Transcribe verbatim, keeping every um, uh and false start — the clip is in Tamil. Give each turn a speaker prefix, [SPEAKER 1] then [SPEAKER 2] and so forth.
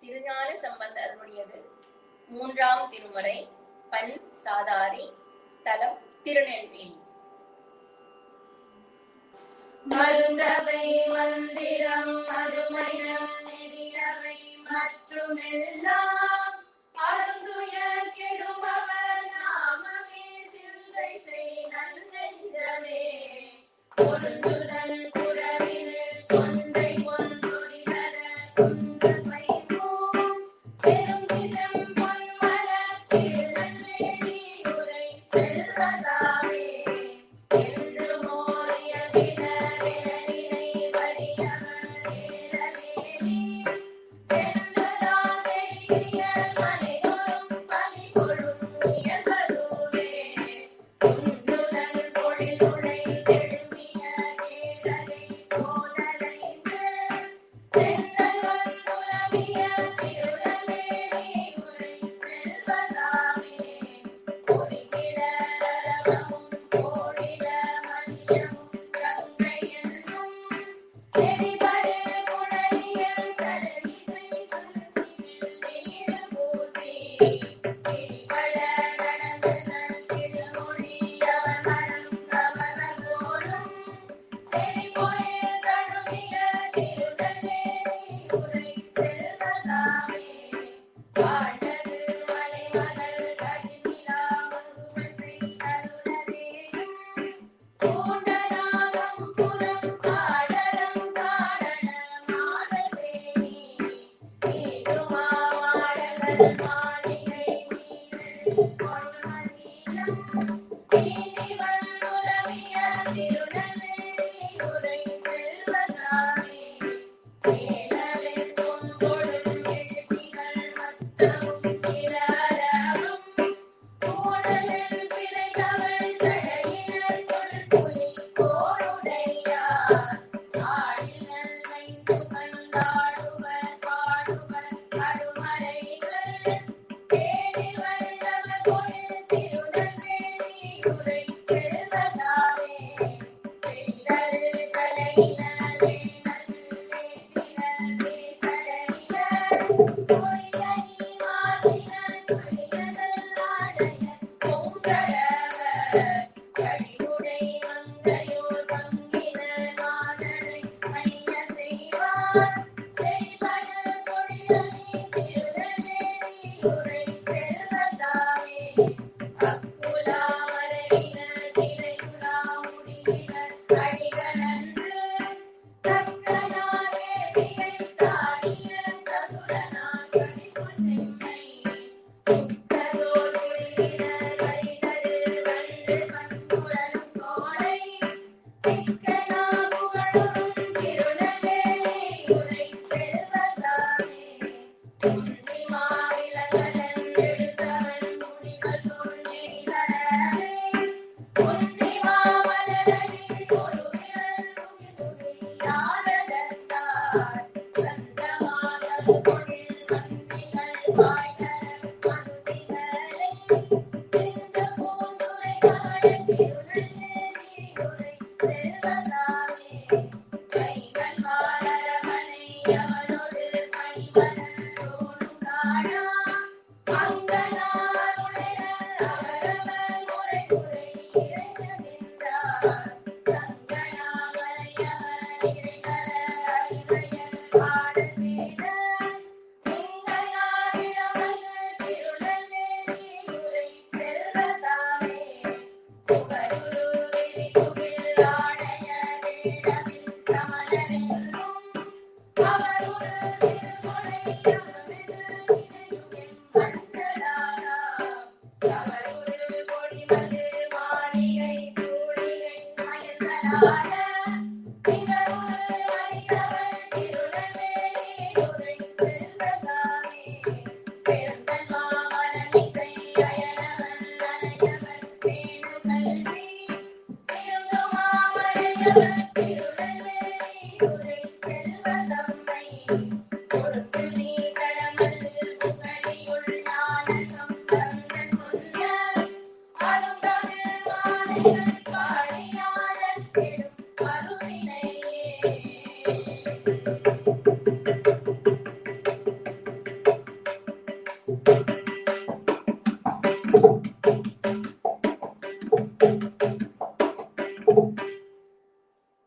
[SPEAKER 1] திருஞான சம்பந்தருடையது. மூன்றாம் திருமுறை, பண் சாதாரி, தலம் திருநெல்வேலி.
[SPEAKER 2] மருந்தவை மந்திரம் அருமயம் நெறியவை மற்றுமெல்லாம் அருந்துயர் கெடுபவர் நாமமே சிந்தை செய் நன்னெஞ்சமே. பொருந்துதல் குறவினில் கொன்றை பொன்சொரிதர குன்று வைப்போம் செருந்தி செம்பொன் மலர் திருநெல்வேலி உரை செல்வதாவே. என்று மோரிய வினவினை வரியவர் ஏறவேலி சென்றுதா செடியர் மனைதொரும் பணிகொடும் இயல்பதுவே. குன்றுதல் பொழிலுடை தெழுமிய நேரலை போதலைந்து தென்றல் வந்துலவிய திருநெல்வேலி உரை செல்வதாவே. பொறிகிட அரவமும் போடிட மதியமும் கங்கை என்னும் நெறிபடு குழலியல் சடவிசை சுருக்கினில் நீடு பூசி திரிபட நடந்து நல் திருமொழி அவர் மனம் கமலம் போலும் செறிபொழில் தழுவிய திருநெல்வேலி உரை செல்வதாவே. வாழ்ந்தது மலைமகள் கதிர்நிலா முதுமை செய்தருளவேயும் பூண்டநாகம் புறம் காடரம் காடன மாடவேணி நீடுமா வாடகர் மாளிகை மீறல் பொன்மதியம் நீண்டி வந்துலவிய திருநெல்வேலி உரை செல்வதாவே. மேலவெங்கும் பொழுது எழுதிகள் மத்தமும் கிளரவும் கூடலில் பிறைதவழ் சடையினர் தொல்புலி கோருடையார் ஆடினல் மைந்து கண்டாடுவர் பாடுவர் அருமறைகள் தேடி வந்தவர் பொழில் திருநெல்வேலி உரை செல்வதாவே. பெய்தரு கலையினர் வேணல் ஏற்றினர் பேசடையர் பொழியணி மாற்றினர் பொழியதல் ஆடையர் பொங்கரவர் கடிவுடை மங்கையோர் பங்கினர் மாதரை மைய செய்வார் செறிபடு பொழியணி திருநெல்வேலி உரை செல்வதாவே. அக்குலா மறையினர் திரையுலா முடியினர் அடிகளன்று தக்கனார் வேடியை சாடிய சதுரனார்
[SPEAKER 3] Thank you.